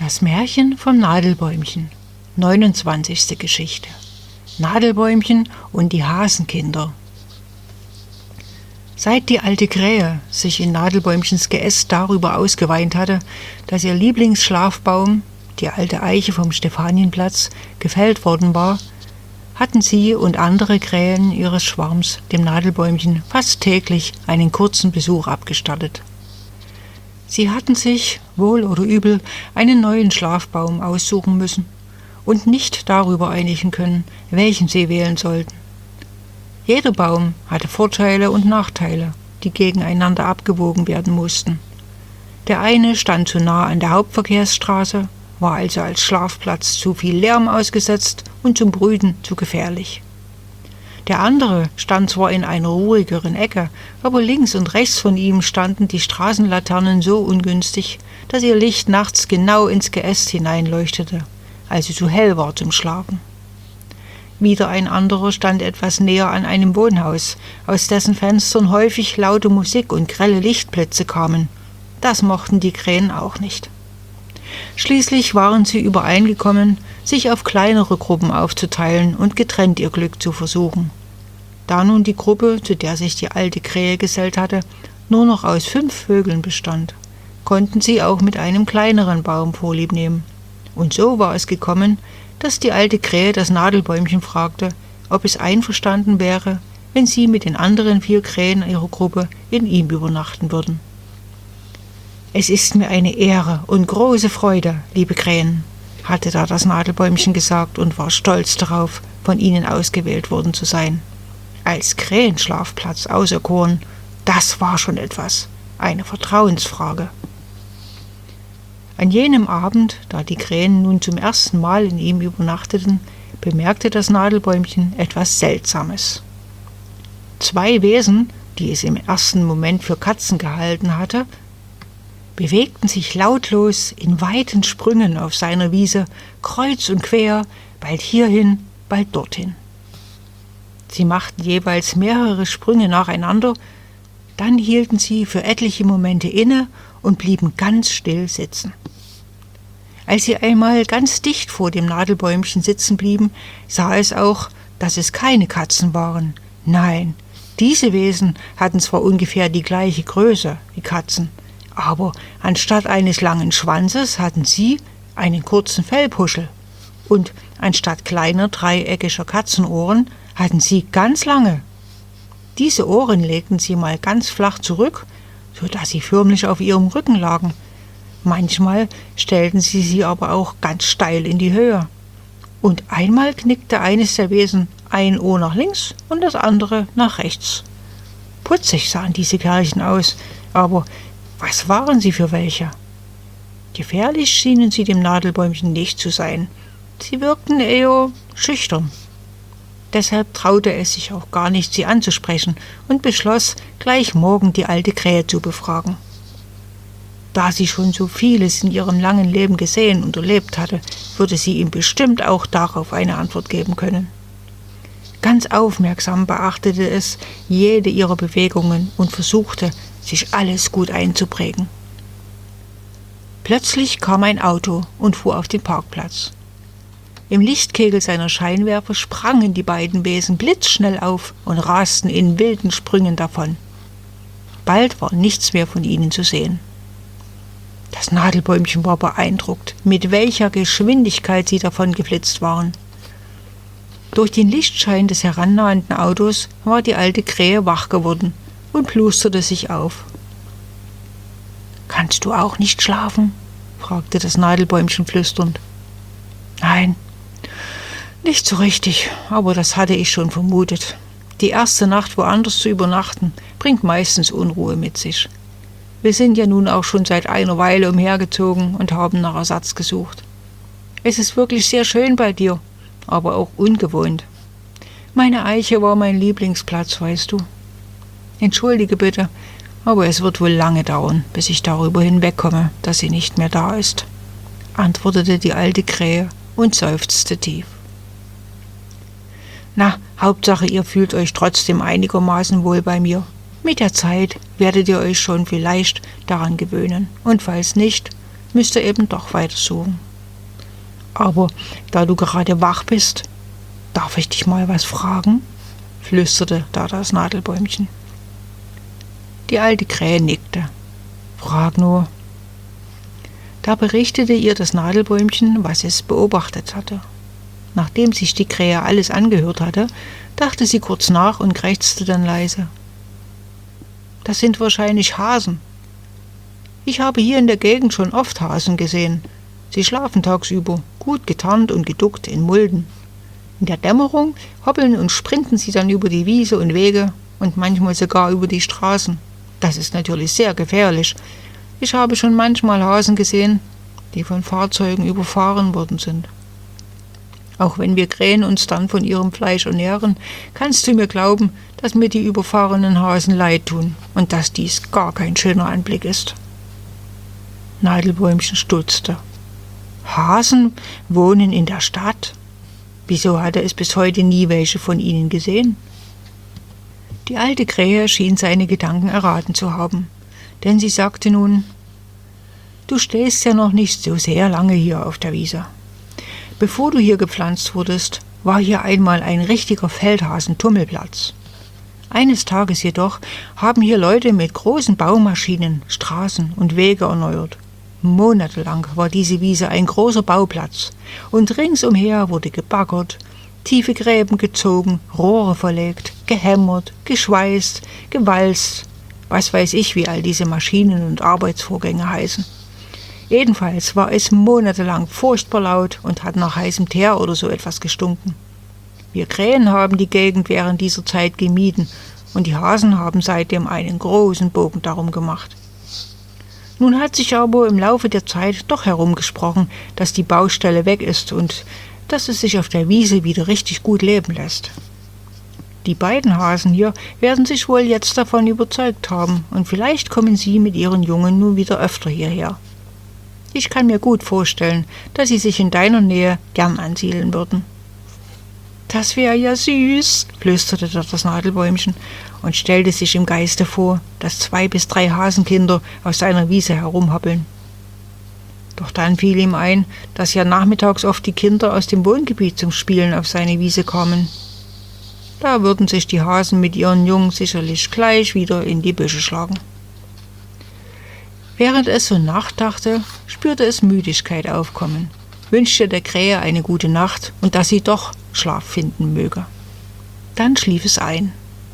Das Märchen vom Nadelbäumchen. 29. Geschichte. Nadelbäumchen und die Hasenkinder. Seit die alte Krähe sich in Nadelbäumchens Geäst darüber ausgeweint hatte, dass ihr Lieblingsschlafbaum, die alte Eiche vom Stefanienplatz, gefällt worden war, hatten sie und andere Krähen ihres Schwarms dem Nadelbäumchen fast täglich einen kurzen Besuch abgestattet. Sie hatten sich, wohl oder übel, einen neuen Schlafbaum aussuchen müssen und nicht darüber einigen können, welchen sie wählen sollten. Jeder Baum hatte Vorteile und Nachteile, die gegeneinander abgewogen werden mussten. Der eine stand zu nah an der Hauptverkehrsstraße, war also als Schlafplatz zu viel Lärm ausgesetzt und zum Brüten zu gefährlich. Der andere stand zwar in einer ruhigeren Ecke, aber links und rechts von ihm standen die Straßenlaternen so ungünstig, dass ihr Licht nachts genau ins Geäst hineinleuchtete, also zu hell war zum Schlafen. Wieder ein anderer stand etwas näher an einem Wohnhaus, aus dessen Fenstern häufig laute Musik und grelle Lichtblitze kamen. Das mochten die Krähen auch nicht. Schließlich waren sie übereingekommen, sich auf kleinere Gruppen aufzuteilen und getrennt ihr Glück zu versuchen. Da nun die Gruppe, zu der sich die alte Krähe gesellt hatte, nur noch aus 5 Vögeln bestand, konnten sie auch mit einem kleineren Baum Vorlieb nehmen. Und so war es gekommen, dass die alte Krähe das Nadelbäumchen fragte, ob es einverstanden wäre, wenn sie mit den anderen 4 Krähen ihrer Gruppe in ihm übernachten würden. »Es ist mir eine Ehre und große Freude, liebe Krähen«, hatte da das Nadelbäumchen gesagt und war stolz darauf, von ihnen ausgewählt worden zu sein. Als Krähenschlafplatz auserkoren, das war schon etwas, eine Vertrauensfrage. An jenem Abend, da die Krähen nun zum ersten Mal in ihm übernachteten, bemerkte das Nadelbäumchen etwas Seltsames. 2 Wesen, die es im ersten Moment für Katzen gehalten hatte, bewegten sich lautlos in weiten Sprüngen auf seiner Wiese, kreuz und quer, bald hierhin, bald dorthin. Sie machten jeweils mehrere Sprünge nacheinander, dann hielten sie für etliche Momente inne und blieben ganz still sitzen. Als sie einmal ganz dicht vor dem Nadelbäumchen sitzen blieben, sah es auch, dass es keine Katzen waren. Nein, diese Wesen hatten zwar ungefähr die gleiche Größe wie Katzen, aber anstatt eines langen Schwanzes hatten sie einen kurzen Fellpuschel und anstatt kleiner dreieckiger Katzenohren hatten sie ganz lange. Diese Ohren legten sie mal ganz flach zurück, so dass sie förmlich auf ihrem Rücken lagen. Manchmal stellten sie aber auch ganz steil in die Höhe. Und einmal knickte eines der Wesen ein Ohr nach links und das andere nach rechts. Putzig sahen diese Kerlchen aus, aber was waren sie für welche? Gefährlich schienen sie dem Nadelbäumchen nicht zu sein. Sie wirkten eher schüchtern. Deshalb traute es sich auch gar nicht, sie anzusprechen und beschloss, gleich morgen die alte Krähe zu befragen. Da sie schon so vieles in ihrem langen Leben gesehen und erlebt hatte, würde sie ihm bestimmt auch darauf eine Antwort geben können. Ganz aufmerksam beachtete es jede ihrer Bewegungen und versuchte, sich alles gut einzuprägen. Plötzlich kam ein Auto und fuhr auf den Parkplatz. Im Lichtkegel seiner Scheinwerfer sprangen die beiden Wesen blitzschnell auf und rasten in wilden Sprüngen davon. Bald war nichts mehr von ihnen zu sehen. Das Nadelbäumchen war beeindruckt, mit welcher Geschwindigkeit sie davon geflitzt waren. Durch den Lichtschein des herannahenden Autos war die alte Krähe wach geworden und plusterte sich auf. »Kannst du auch nicht schlafen?« fragte das Nadelbäumchen flüsternd. »Nein, nicht so richtig, aber das hatte ich schon vermutet. Die erste Nacht woanders zu übernachten, bringt meistens Unruhe mit sich. Wir sind ja nun auch schon seit einer Weile umhergezogen und haben nach Ersatz gesucht. Es ist wirklich sehr schön bei dir, aber auch ungewohnt. Meine Eiche war mein Lieblingsplatz, weißt du. Entschuldige bitte, aber es wird wohl lange dauern, bis ich darüber hinwegkomme, dass sie nicht mehr da ist«, antwortete die alte Krähe und seufzte tief. »Na, Hauptsache, ihr fühlt euch trotzdem einigermaßen wohl bei mir. Mit der Zeit werdet ihr euch schon vielleicht daran gewöhnen. Und falls nicht, müsste eben doch weitersuchen. Aber da du gerade wach bist, darf ich dich mal was fragen?, flüsterte da das Nadelbäumchen. Die alte Krähe nickte. Frag nur. Da berichtete ihr das Nadelbäumchen, was es beobachtet hatte. Nachdem sich die Krähe alles angehört hatte, dachte sie kurz nach und krächzte dann leise. Das sind wahrscheinlich Hasen. Ich habe hier in der Gegend schon oft Hasen gesehen. Sie schlafen tagsüber, gut getarnt und geduckt in Mulden. In der Dämmerung hoppeln und sprinten sie dann über die Wiese und Wege und manchmal sogar über die Straßen. Das ist natürlich sehr gefährlich. Ich habe schon manchmal Hasen gesehen, die von Fahrzeugen überfahren worden sind. Auch wenn wir Krähen uns dann von ihrem Fleisch ernähren, kannst du mir glauben, dass mir die überfahrenen Hasen leid tun und dass dies gar kein schöner Anblick ist. Nadelbäumchen stutzte. Hasen wohnen in der Stadt? Wieso hatte es bis heute nie welche von ihnen gesehen? Die alte Krähe schien seine Gedanken erraten zu haben, denn sie sagte nun: Du stehst ja noch nicht so sehr lange hier auf der Wiese. Bevor du hier gepflanzt wurdest, war hier einmal ein richtiger Feldhasentummelplatz. Eines Tages jedoch haben hier Leute mit großen Baumaschinen Straßen und Wege erneuert. Monatelang war diese Wiese ein großer Bauplatz und ringsumher wurde gebaggert, tiefe Gräben gezogen, Rohre verlegt, gehämmert, geschweißt, gewalzt, was weiß ich, wie all diese Maschinen und Arbeitsvorgänge heißen. Jedenfalls war es monatelang furchtbar laut und hat nach heißem Teer oder so etwas gestunken. Wir Krähen haben die Gegend während dieser Zeit gemieden und die Hasen haben seitdem einen großen Bogen darum gemacht. Nun hat sich aber im Laufe der Zeit doch herumgesprochen, dass die Baustelle weg ist und dass es sich auf der Wiese wieder richtig gut leben lässt. Die beiden Hasen hier werden sich wohl jetzt davon überzeugt haben und vielleicht kommen sie mit ihren Jungen nun wieder öfter hierher. Ich kann mir gut vorstellen, dass sie sich in deiner Nähe gern ansiedeln würden. Das wäre ja süß, flüsterte das Nadelbäumchen und stellte sich im Geiste vor, dass 2 bis 3 Hasenkinder aus seiner Wiese herumhoppeln. Doch dann fiel ihm ein, dass ja nachmittags oft die Kinder aus dem Wohngebiet zum Spielen auf seine Wiese kamen. Da würden sich die Hasen mit ihren Jungen sicherlich gleich wieder in die Büsche schlagen. Während es so nachdachte, spürte es Müdigkeit aufkommen, wünschte der Krähe eine gute Nacht und dass sie doch Schlaf finden möge. Dann schlief es ein.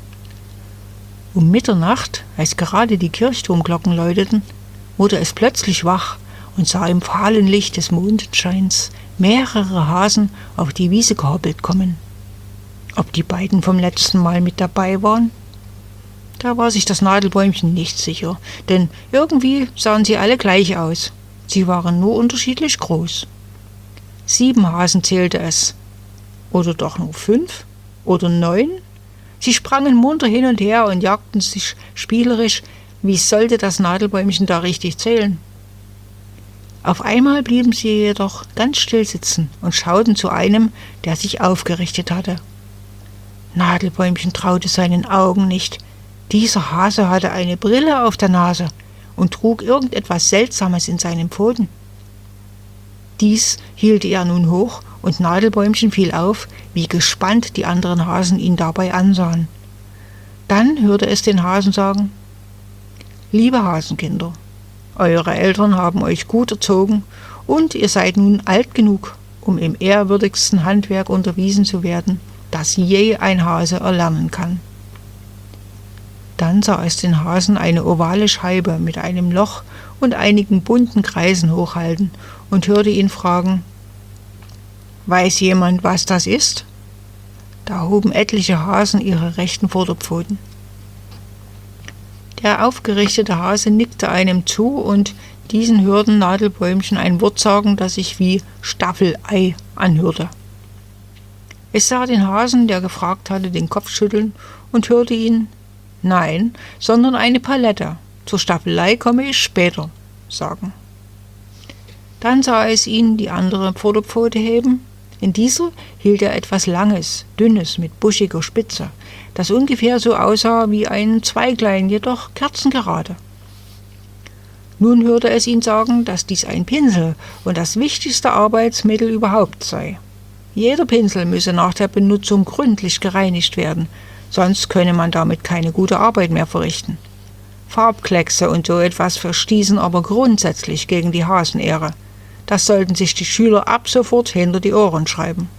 Um Mitternacht, als gerade die Kirchturmglocken läuteten, wurde es plötzlich wach und sah im fahlen Licht des Mondscheins mehrere Hasen auf die Wiese gehoppelt kommen. Ob die beiden vom letzten Mal mit dabei waren? Da war sich das Nadelbäumchen nicht sicher, denn irgendwie sahen sie alle gleich aus. Sie waren nur unterschiedlich groß. 7 Hasen zählte es. Oder doch nur 5? Oder 9? Sie sprangen munter hin und her und jagten sich spielerisch. Wie sollte das Nadelbäumchen da richtig zählen? Auf einmal blieben sie jedoch ganz still sitzen und schauten zu einem, der sich aufgerichtet hatte. Nadelbäumchen traute seinen Augen nicht. Dieser Hase hatte eine Brille auf der Nase und trug irgendetwas Seltsames in seinen Pfoten. Dies hielt er nun hoch und Nadelbäumchen fiel auf, wie gespannt die anderen Hasen ihn dabei ansahen. Dann hörte es den Hasen sagen: Liebe Hasenkinder, eure Eltern haben euch gut erzogen und ihr seid nun alt genug, um im ehrwürdigsten Handwerk unterwiesen zu werden, das je ein Hase erlernen kann. Dann sah es den Hasen eine ovale Scheibe mit einem Loch und einigen bunten Kreisen hochhalten und hörte ihn fragen: Weiß jemand, was das ist? Da hoben etliche Hasen ihre rechten Vorderpfoten. Der aufgerichtete Hase nickte einem zu und diesen hörten Nadelbäumchen ein Wort sagen, das sich wie Staffelei anhörte. Es sah den Hasen, der gefragt hatte, den Kopf schütteln und hörte ihn: Nein, sondern eine Palette. Zur Staffelei komme ich später, sagen. Dann sah es ihn die andere Vorderpfote heben. In dieser hielt er etwas Langes, Dünnes mit buschiger Spitze, das ungefähr so aussah wie ein Zweiglein, jedoch kerzengerade. Nun hörte es ihn sagen, dass dies ein Pinsel und das wichtigste Arbeitsmittel überhaupt sei. Jeder Pinsel müsse nach der Benutzung gründlich gereinigt werden, sonst könne man damit keine gute Arbeit mehr verrichten. Farbkleckse und so etwas verstießen aber grundsätzlich gegen die Hasenehre. Das sollten sich die Schüler ab sofort hinter die Ohren schreiben.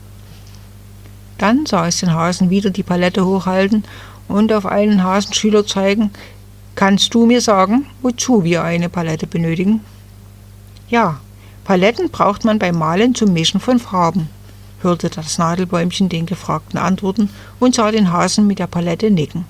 Dann sah es den Hasen wieder die Palette hochhalten und auf einen Hasenschüler zeigen. »Kannst du mir sagen, wozu wir eine Palette benötigen?« »Ja, Paletten braucht man beim Malen zum Mischen von Farben«, hörte das Nadelbäumchen den Gefragten antworten und sah den Hasen mit der Palette nicken.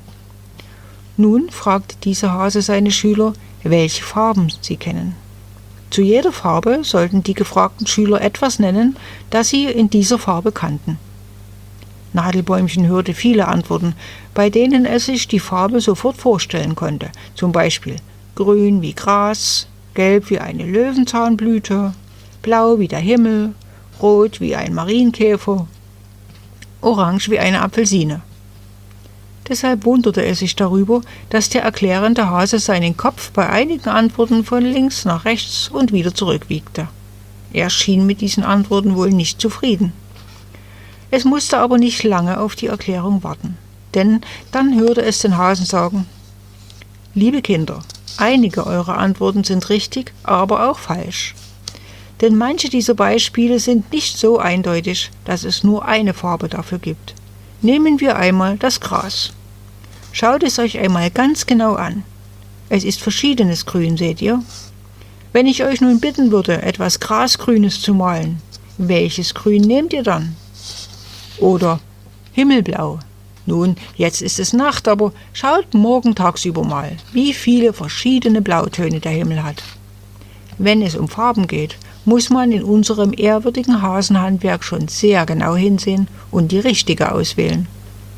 Nun fragte dieser Hase seine Schüler, welche Farben sie kennen. Zu jeder Farbe sollten die gefragten Schüler etwas nennen, das sie in dieser Farbe kannten. Nadelbäumchen hörte viele Antworten, bei denen es sich die Farbe sofort vorstellen konnte, zum Beispiel grün wie Gras, gelb wie eine Löwenzahnblüte, blau wie der Himmel, rot wie ein Marienkäfer, orange wie eine Apfelsine. Deshalb wunderte er sich darüber, dass der erklärende Hase seinen Kopf bei einigen Antworten von links nach rechts und wieder zurückwiegte. Er schien mit diesen Antworten wohl nicht zufrieden. Es musste aber nicht lange auf die Erklärung warten, denn dann hörte es den Hasen sagen: »Liebe Kinder, einige eurer Antworten sind richtig, aber auch falsch. Denn manche dieser Beispiele sind nicht so eindeutig, dass es nur eine Farbe dafür gibt. Nehmen wir einmal das Gras. Schaut es euch einmal ganz genau an. Es ist verschiedenes Grün, seht ihr? Wenn ich euch nun bitten würde, etwas Grasgrünes zu malen, welches Grün nehmt ihr dann? Oder Himmelblau. Nun, jetzt ist es Nacht, aber schaut morgen tagsüber mal, wie viele verschiedene Blautöne der Himmel hat. Wenn es um Farben geht, muss man in unserem ehrwürdigen Hasenhandwerk schon sehr genau hinsehen und die richtige auswählen.«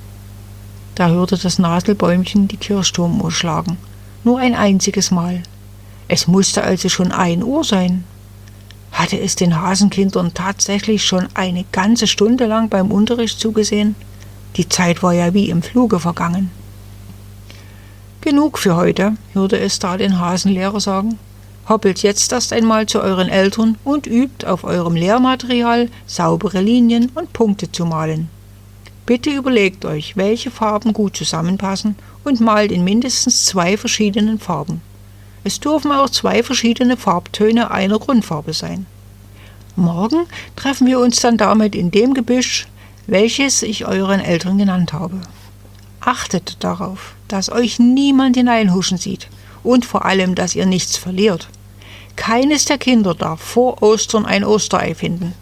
Da hörte das Nadelbäumchen die Kirchturmuhr schlagen, nur ein einziges Mal. Es musste also schon 1 Uhr sein. Hatte es den Hasenkindern tatsächlich schon eine ganze Stunde lang beim Unterricht zugesehen? Die Zeit war ja wie im Fluge vergangen. »Genug für heute«, hörte es da den Hasenlehrer sagen. »Hoppelt jetzt erst einmal zu euren Eltern und übt auf eurem Lehrmaterial saubere Linien und Punkte zu malen. Bitte überlegt euch, welche Farben gut zusammenpassen und malt in mindestens 2 verschiedenen Farben. Es dürfen auch 2 verschiedene Farbtöne einer Grundfarbe sein. Morgen treffen wir uns dann damit in dem Gebüsch, welches ich euren Eltern genannt habe. Achtet darauf, dass euch niemand hineinhuschen sieht und vor allem, dass ihr nichts verliert. Keines der Kinder darf vor Ostern ein Osterei finden.«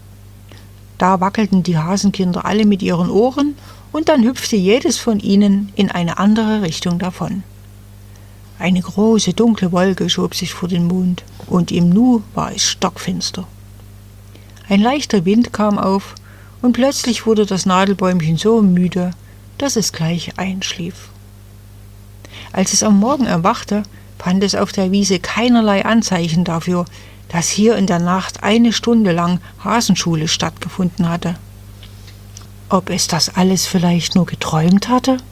Da wackelten die Hasenkinder alle mit ihren Ohren und dann hüpfte jedes von ihnen in eine andere Richtung davon. Eine große, dunkle Wolke schob sich vor den Mond, und im Nu war es stockfinster. Ein leichter Wind kam auf, und plötzlich wurde das Nadelbäumchen so müde, dass es gleich einschlief. Als es am Morgen erwachte, fand es auf der Wiese keinerlei Anzeichen dafür, dass hier in der Nacht 1 Stunde lang Hasenschule stattgefunden hatte. Ob es das alles vielleicht nur geträumt hatte?